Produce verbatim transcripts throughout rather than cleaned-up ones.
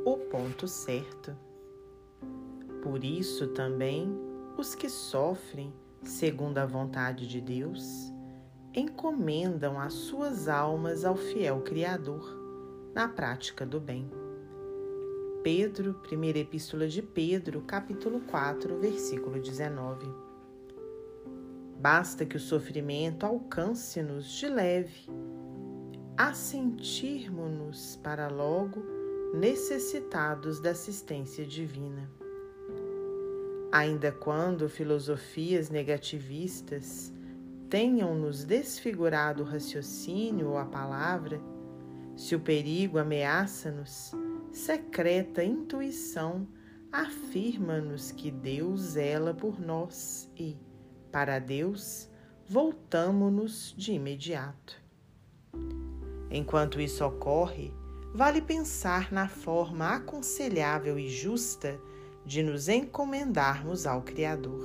o ponto certo. Por isso também os que sofrem segundo a vontade de Deus encomendam as suas almas ao fiel Criador na prática do bem. Pedro, primeira Epístola de Pedro, capítulo quatro, versículo dezenove. Basta que o sofrimento alcance-nos de leve, assentirmo-nos para logo necessitados da assistência divina. Ainda quando filosofias negativistas tenham-nos desfigurado o raciocínio ou a palavra, se o perigo ameaça-nos, secreta intuição afirma-nos que Deus zela por nós e, para Deus, voltamo-nos de imediato. Enquanto isso ocorre, vale pensar na forma aconselhável e justa de nos encomendarmos ao Criador.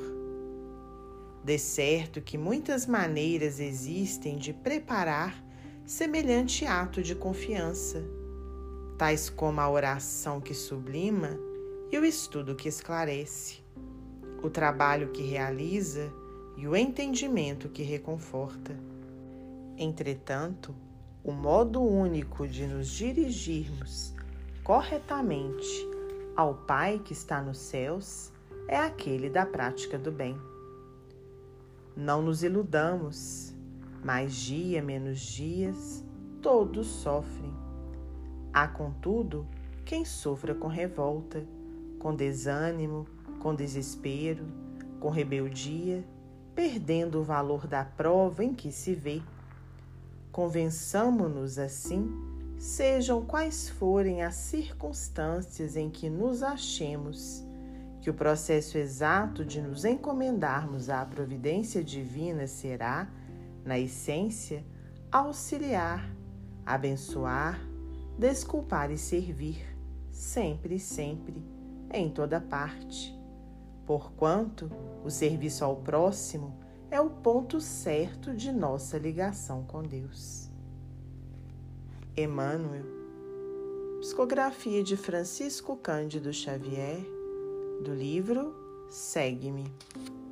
De certo que muitas maneiras existem de preparar semelhante ato de confiança, tais como a oração que sublima e o estudo que esclarece, o trabalho que realiza e o entendimento que reconforta. Entretanto, o modo único de nos dirigirmos corretamente ao Pai que está nos céus é aquele da prática do bem. Não nos iludamos, mais dia menos dias, todos sofrem. Há, contudo, quem sofra com revolta, com desânimo, com desespero, com rebeldia, perdendo o valor da prova em que se vê. Convençamo-nos assim, sejam quais forem as circunstâncias em que nos achemos, que o processo exato de nos encomendarmos à providência divina será, na essência, auxiliar, abençoar, desculpar e servir, sempre e sempre, em toda parte. Porquanto o serviço ao próximo é o ponto certo de nossa ligação com Deus. Emmanuel, psicografia de Francisco Cândido Xavier, do livro Segue-me.